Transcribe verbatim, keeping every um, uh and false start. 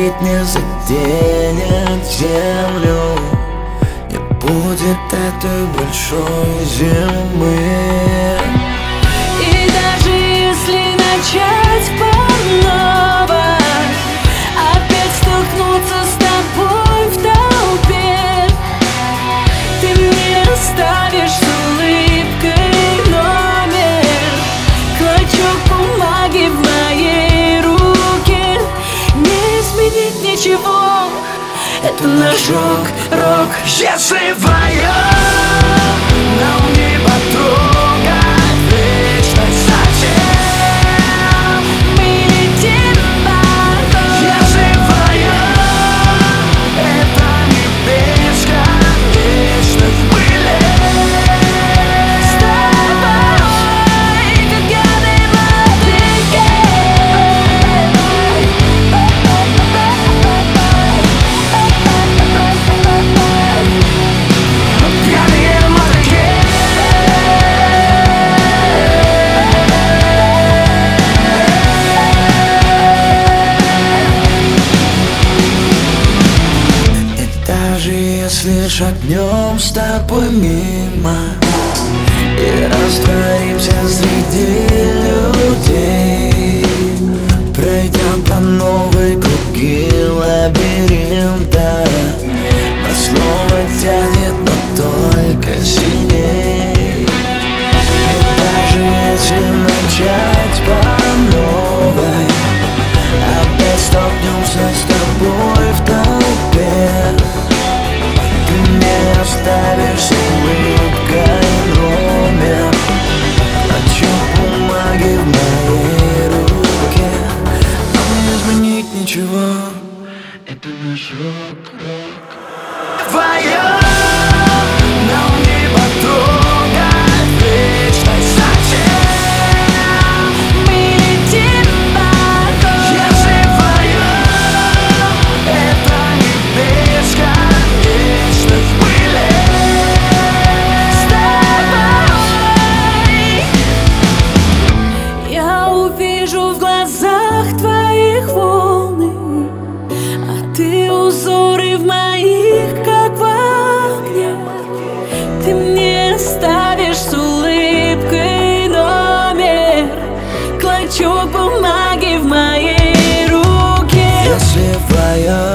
ведь не заденет землю, не будет этой большой зимы. И даже если начать по новой, опять столкнуться с тобой в толпе, ты мне оставишь с улыбкой номер, клочок бумаги в моей руке. Не изменить ничего, это наш рок-рок. Если вдвоем нам не потрогать вечность совсем, Мы летим вдвоем. если вдвоем это не бесконечность, мы С тобой, как гады в воздухе. пьяные мотыльки. И даже если шагнем с тобой мимо и растворимся среди людей, пройдем по новой круги лабиринта, нас снова тянет, но только сильней. И даже если начать по новой, опять столкнемся с тобой в толпе, ты мне оставишь с улыбкой номер, клочок бумаги в моей руке. Но не изменить ничего, это наш рок-рок. Вдвоем нам не потрогать вечность совсем. Мы летим вдвоем. Если вдвоем это не бесконечность, мы С тобой я увижу в глазах твоих волны, а ты узоры в моих, как в огне. Ты мне оставишь с улыбкой номер, клочок бумаги в моей руке. Если вдвоем